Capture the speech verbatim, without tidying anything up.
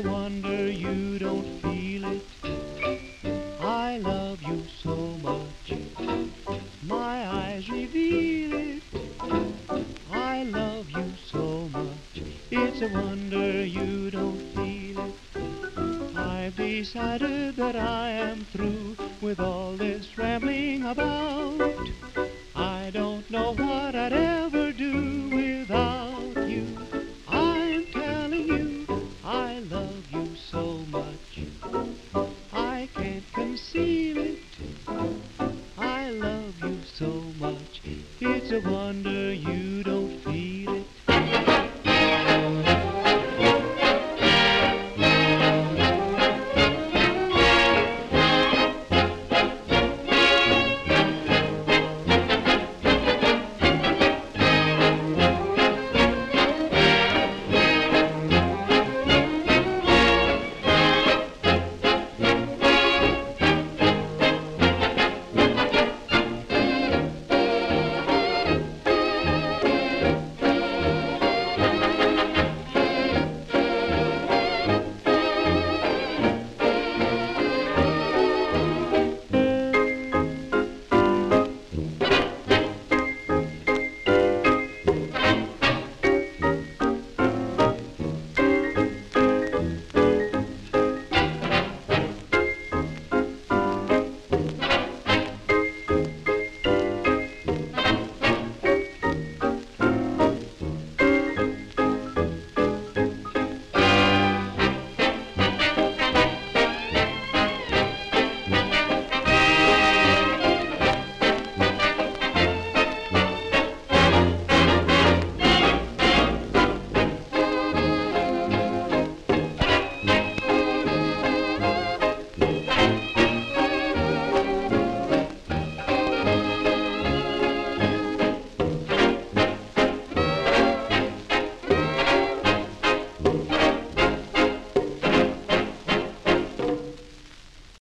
wonder you don't feel it. I love you so much, my eyes reveal it. I love you so much, it's a wonder you don't feel it. I've decided that I am through with all this rambling about. I don't know what I'd ever do without you. I'm telling you, I love you so much, I can't conceal it. I love you so much, it's a wonder